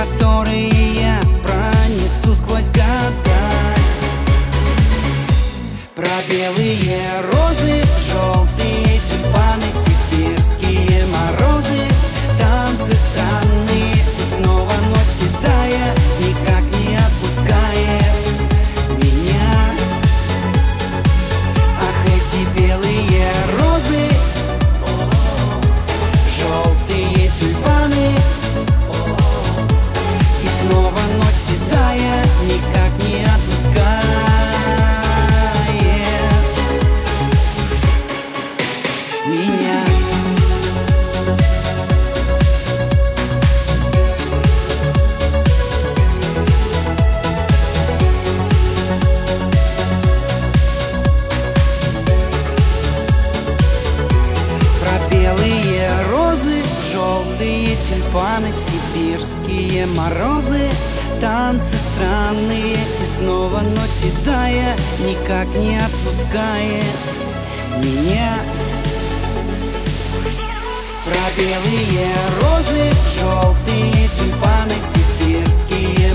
которые я пронесу сквозь года. Про белые розы, желтые тюльпаны, сибирские морозы, танцы странные, и снова ночь седая никак не отпускает меня. Ах, эти белые розы, желтые тюльпаны, и снова ночь седая никак не отпускает меня. Про белые розы, желтые тюльпаны, сибирские морозы, танцы странные, и снова ночь седая никак не отпускает меня. Про белые розы, желтые тюльпаны, сибирские